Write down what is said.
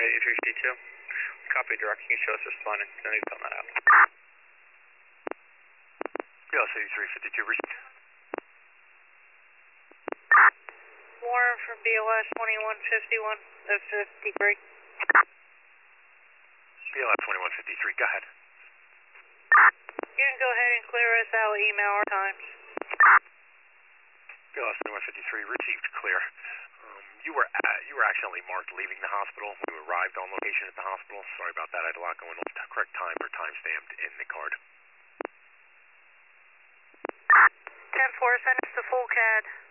8352. Copy, direct. You can show us responding. No need to fill that out. BLS 8352, received. Warren from BLS 2151, 53. BLS 2153, go ahead. You can go ahead and clear us out, email our times. BLS 2153, received, clear. You were accidentally marked leaving the hospital. We arrived on location at the hospital. Sorry about that. I had a lot going on. Correct times are time stamped in the card. 10-4, send us the full CAD.